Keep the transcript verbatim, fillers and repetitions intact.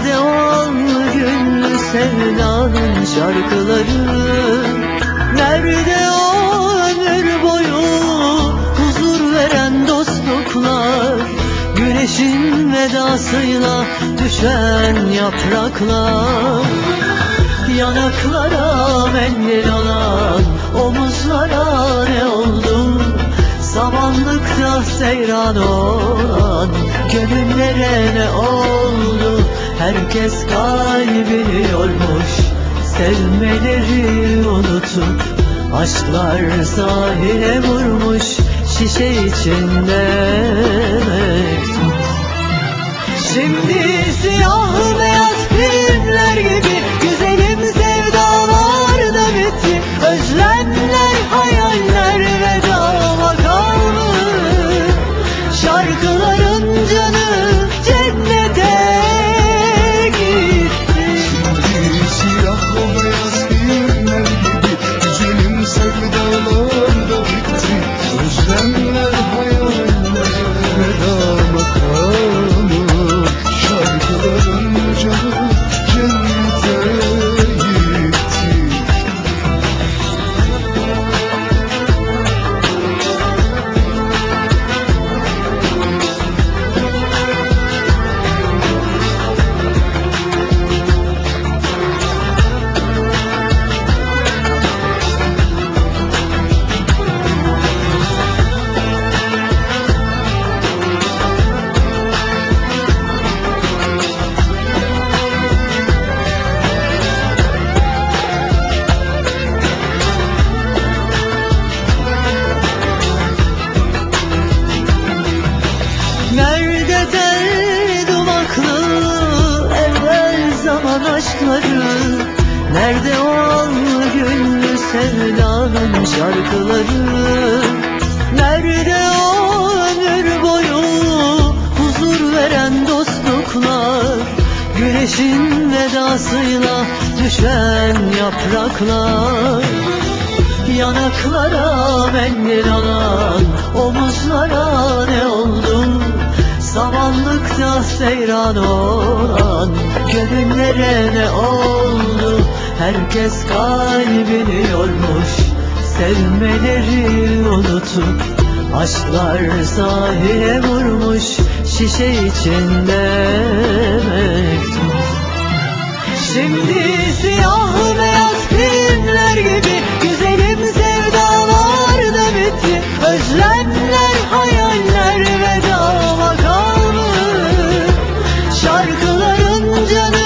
Nerede o günlü sevdanın şarkıları? Nerede o ömür boyu huzur veren dostluklar? Güneşin vedasıyla düşen yapraklar, yanaklara mendil olan omuzlara ne oldu? Samanlıkta seyran olan gönüllere ne oldu? Herkes kalbini yormuş, sevmeleri unutup aşklar sahile vurmuş, şişe içinde mektup. Şimdi siyah beyaz filmler gibi güzelim sevdalar da bitti. Özlemler, hayaller veda makamı. Şarkıların canı cennete gitti. Şimdi siyah beyaz filmler gibi güzelim sevdalar da bitti. Özlemler, hayaller veda makamı. Şarkıların canı cennete gitti. Nerede tel dumaklı evvel zaman aşkları? Nerede o günlü sevdanın şarkıları? Nerede o ömür boyu huzur veren dostluklar? Güneşin vedasıyla düşen yapraklar, yanaklara mendil olan omuzlara ne oldu? Samanlıkta seyran olan gönüllere ne oldu? Herkes kalbini yormuş, sevmeleri unutup aşklar sahile vurmuş, şişe içinde mektup. Şimdi siyah beyaz filmler gibi güzelim sevdalar da bitti. Özlemler, hayaller veda makamı. Şarkıların canı